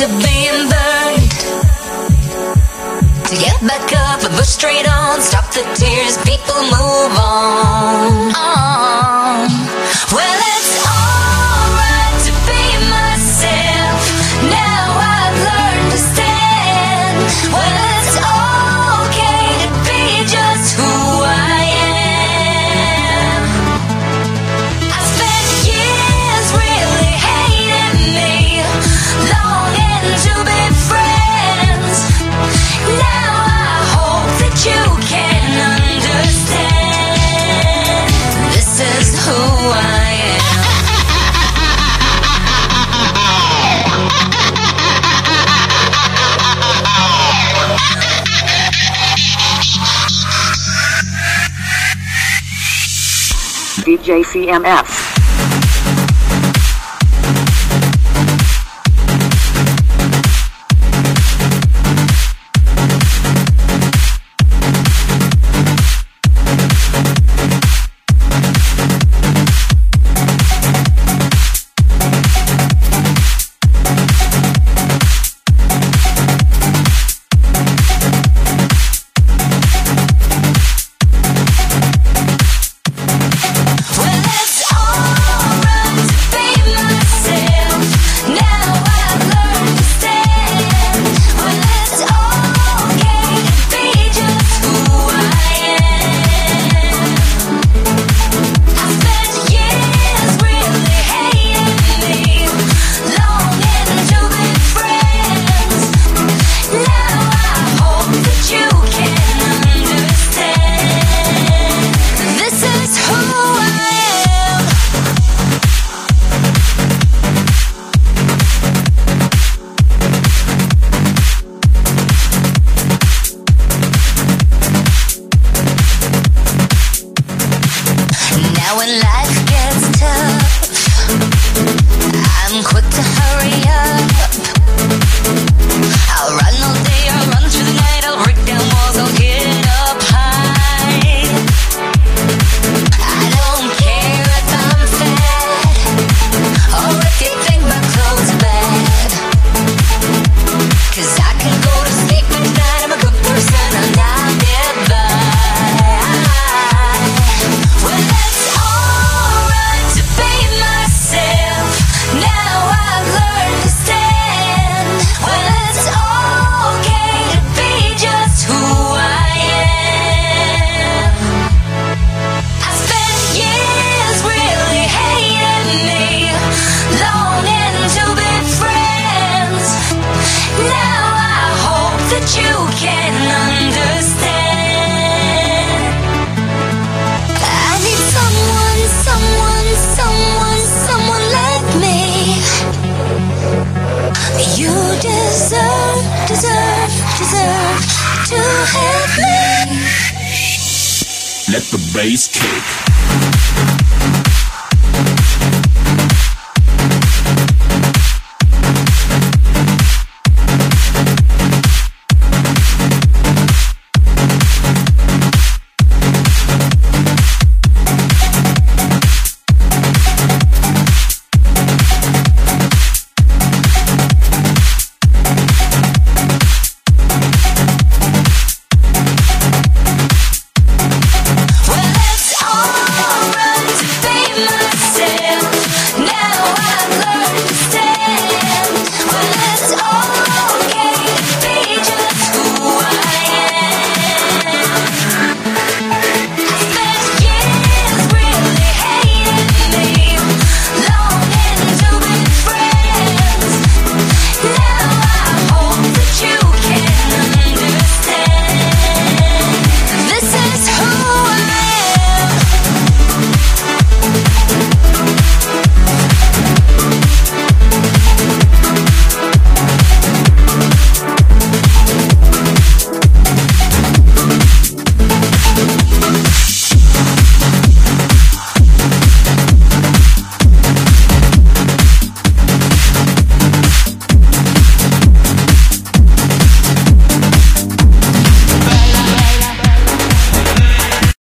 to being burned. To get back up and push straight on, stop the tears, people move on. Well, it's alright to be myself. Now I've learned to stand. Well, it's okay to be just who I am. I spent years really hating me, longing to be friends. Now I hope that you can understand. This is who I am. DJ CMF. to hit me. Let the bass kick.